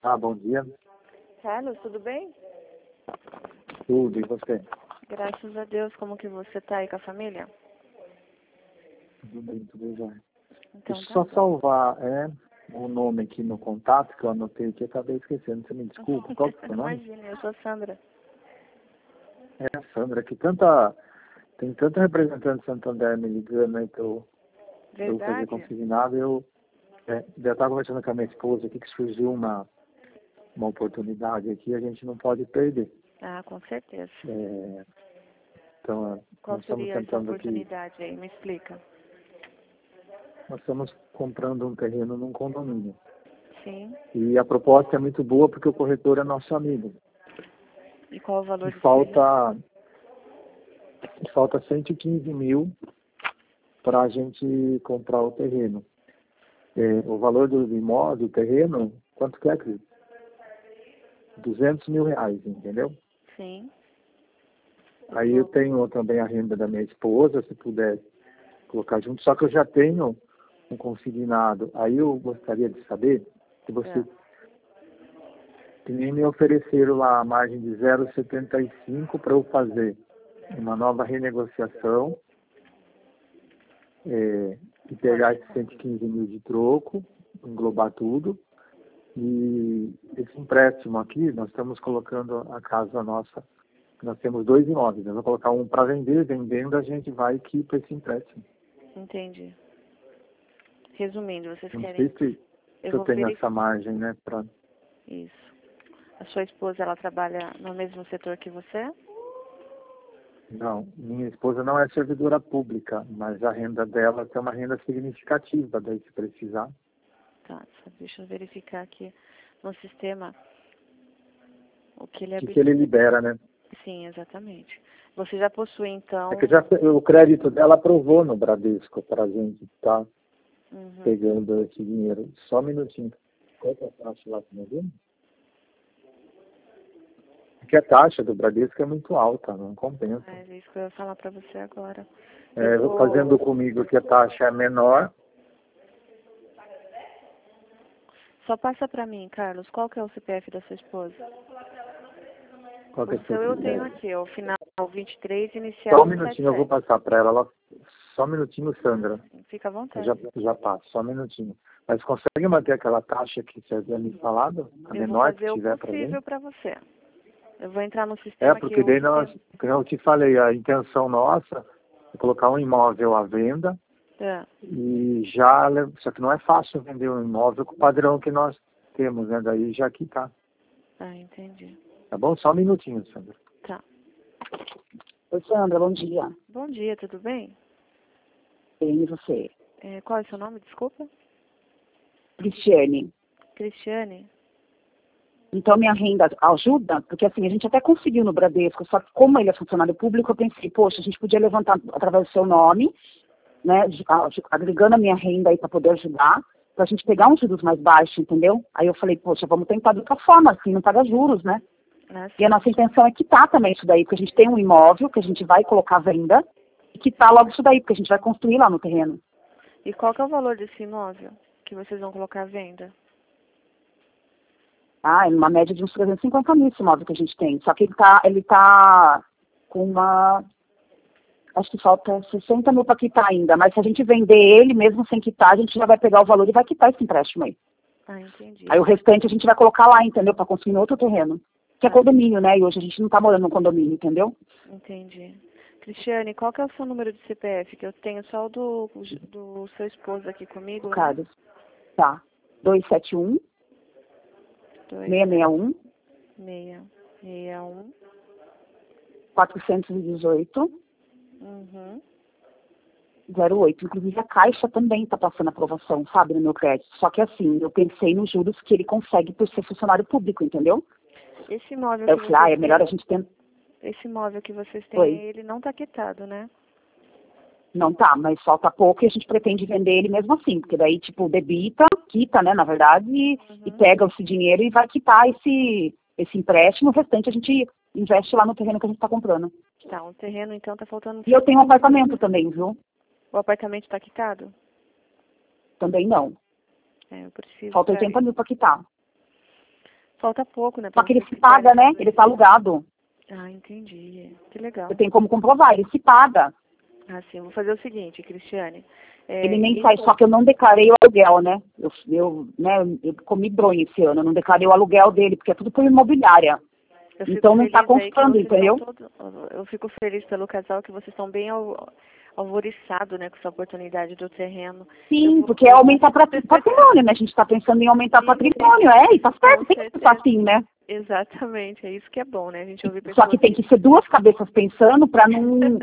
Bom dia. Carlos, tudo bem? Tudo, e você? Graças a Deus, como que você tá aí com a família? Tudo bem, tudo já. Então Deixa eu tá só bom. salvar o nome aqui no contato, que eu anotei aqui, eu acabei esquecendo. Você me desculpa, qual que é o seu nome? Imagina, eu sou a Sandra. Sandra, tem tanta representante de Santander me ligando aí pra eu fazer Verdade? consignado. Eu já estava conversando com a minha esposa aqui que surgiu uma oportunidade aqui, a gente não pode perder. Ah, com certeza. Então, Qual nós estamos seria essa tentando aqui, oportunidade aí? Me explica. nós estamos comprando um terreno num condomínio. Sim. E a proposta é muito boa porque o corretor é nosso amigo. E qual o valor E do terreno? falta 115 mil para a gente comprar o terreno. O valor do imóvel, do terreno, quanto que é, Cris? 200 mil reais, entendeu? Sim. Aí eu tenho também a renda da minha esposa, se puder colocar junto, só que eu já tenho um consignado. Aí eu gostaria de saber se você que nem me ofereceram lá a margem de 0,75 para eu fazer uma nova renegociação e pegar esses 115 mil de troco, englobar tudo. E esse empréstimo aqui, nós estamos colocando a casa nossa, nós temos 2 imóveis, eu vou colocar um para vender, vendendo a gente vai quitar esse empréstimo. Entendi. Resumindo, vocês Não querem... sei se eu tenho essa margem, né, para... Isso. A sua esposa, ela trabalha no mesmo setor que você? Não, minha esposa não é servidora pública, mas a renda dela tem uma renda significativa, daí se precisar. Tá, só deixa eu verificar aqui no sistema o que ele Que ele libera, né? Sim, exatamente. Você já possui, então... É que o crédito dela aprovou no Bradesco para a gente estar pegando esse dinheiro. Só um minutinho. Qual é a taxa lá que nós vimos? Porque a taxa do Bradesco é muito alta, não compensa. É isso que eu ia falar para você agora. Fazendo comigo que a taxa é menor. Só passa para mim, Carlos, qual que é o CPF da sua esposa? Qual que é O seu eu tenho CPF? aqui, o final 23, inicial Só um minutinho, eu vou 77. passar para ela. Só um minutinho, Sandra. Fica à Eu vontade. já passo, só um minutinho. Mas consegue manter aquela taxa que você havia me falado? A Eu vou menor que fazer o tiver para gente? possível para você. Eu vou entrar no sistema que Porque o daí nós, sistema... como eu te falei, a intenção nossa é colocar um imóvel à venda e só que não é fácil vender um imóvel com o padrão que nós temos, né? Daí já quitar. Entendi. Tá bom? Só um minutinho, Sandra. Tá. Oi, Sandra, bom dia. Bom dia, tudo bem? Bem, e você? Qual é o seu nome, desculpa? Cristiane. Cristiane. Então, minha renda ajuda? Porque, assim, a gente até conseguiu no Bradesco, só que como ele é funcionário público, eu pensei, poxa, a gente podia levantar através do seu nome, né, agregando a minha renda aí para poder ajudar, para a gente pegar uns juros mais baixos, entendeu? Aí eu falei, poxa, vamos tentar de outra forma, assim, não paga juros, né? E a nossa intenção é quitar também isso daí, porque a gente tem um imóvel que a gente vai colocar à venda e quitar logo isso daí, porque a gente vai construir lá no terreno. E qual que é o valor desse imóvel que vocês vão colocar à venda? É uma média de uns 350 mil esse imóvel que a gente tem. Só que ele tá com uma... Acho que falta 60 mil para quitar ainda. Mas se a gente vender ele, mesmo sem quitar, a gente já vai pegar o valor e vai quitar esse empréstimo aí. Entendi. Aí o restante a gente vai colocar lá, entendeu? Para construir no outro terreno. Que é condomínio, né? E hoje a gente não tá morando no condomínio, entendeu? Entendi. Cristiane, qual que é o seu número de CPF? Que eu tenho só o do seu esposo aqui comigo, né? Carlos. Tá. 271 661 661 418 08. Inclusive a Caixa também está passando aprovação, sabe, no meu crédito. Só que assim, eu pensei nos juros que ele consegue por ser funcionário público, entendeu? Esse imóvel Eu que falei, vocês é melhor têm, a gente tentar. esse imóvel que vocês têm, Oi. ele não está quitado, né? Não tá, mas falta pouco e a gente pretende vender ele mesmo assim, porque daí, tipo, debita, quita, né, na verdade, e pega esse dinheiro e vai quitar esse empréstimo, o restante a gente investe lá no terreno que a gente tá comprando. Tá, o terreno então tá faltando... E eu tenho um apartamento também, viu? O apartamento está quitado? Também não. Eu preciso... Falta 80 mil para quitar. Falta pouco, né? Só que ele se paga, né? Ele tá alugado. Ah, entendi. Que legal. Eu tenho como comprovar, ele se paga. Ah, sim. Eu vou fazer o seguinte, Cristiane. Ele nem sai, só que eu não declarei o aluguel, né? Eu comi bronha esse ano, eu não declarei o aluguel dele, porque é tudo por imobiliária. Então não está constando, entendeu? Eu fico feliz pelo casal que vocês estão bem alvoriçados, né, com essa oportunidade do terreno. Sim, porque é aumentar patrimônio, né? A gente está pensando em aumentar patrimônio, e tá certo, tem que pensar assim, né? Exatamente, é isso que é bom, né? A gente ouve Só que tem que ser duas cabeças pensando para não...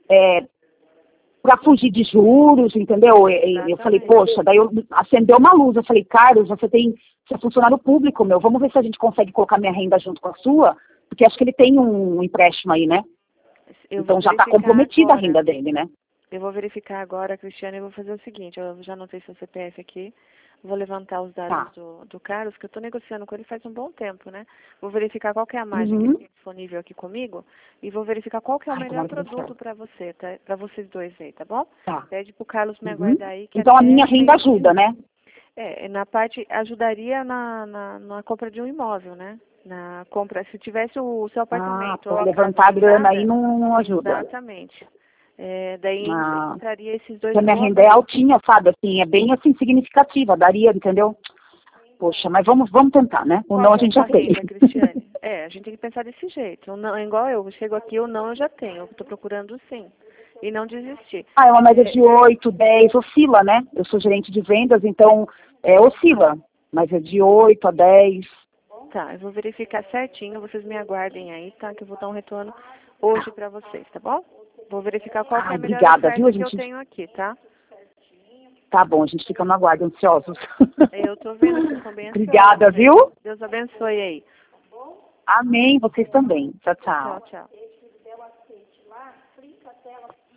para fugir de juros, entendeu? Eu falei, poxa, daí acendeu uma luz, eu falei, Carlos, você é funcionário público, vamos ver se a gente consegue colocar minha renda junto com a sua, porque acho que ele tem um empréstimo aí, né? Então já está comprometida a renda dele, né? Eu vou verificar agora, Cristiane, e vou fazer o seguinte, eu já anotei seu CPF aqui, vou levantar os dados do Carlos, que eu estou negociando com ele faz um bom tempo, né? Vou verificar qual que é a margem que ele tem disponível aqui comigo e vou verificar qual que é o melhor produto para você, tá? Para vocês dois aí, tá bom? Pede pro Carlos me aguardar aí. Que então a minha renda ajuda, né? Na parte, ajudaria na compra de um imóvel, né? Na compra, se tivesse o seu apartamento. Levantar a grana aí não ajuda. Exatamente. Daí entraria esses dois. A minha renda é altinha, sabe? Assim, é bem assim significativa, daria, entendeu? Poxa, mas vamos tentar, né? O não a gente já tem. Cristiane? A gente tem que pensar desse jeito. O não, igual eu chego aqui, o não eu já tenho. Eu estou procurando sim. E não desistir. É uma média de 8, 10, oscila, né? Eu sou gerente de vendas, então oscila. Mas é de 8 a 10. Tá, eu vou verificar certinho, vocês me aguardem aí, tá? Que eu vou dar um retorno hoje pra vocês, tá bom? Vou verificar qual que é a melhor oferta que eu tenho aqui, tá? Tá bom, a gente fica no aguardo, ansiosos. Eu tô vendo que vocês estão bem ansiosos. Obrigada, viu? Deus abençoe aí. Amém, vocês também. Tchau, tchau. Tchau, tchau.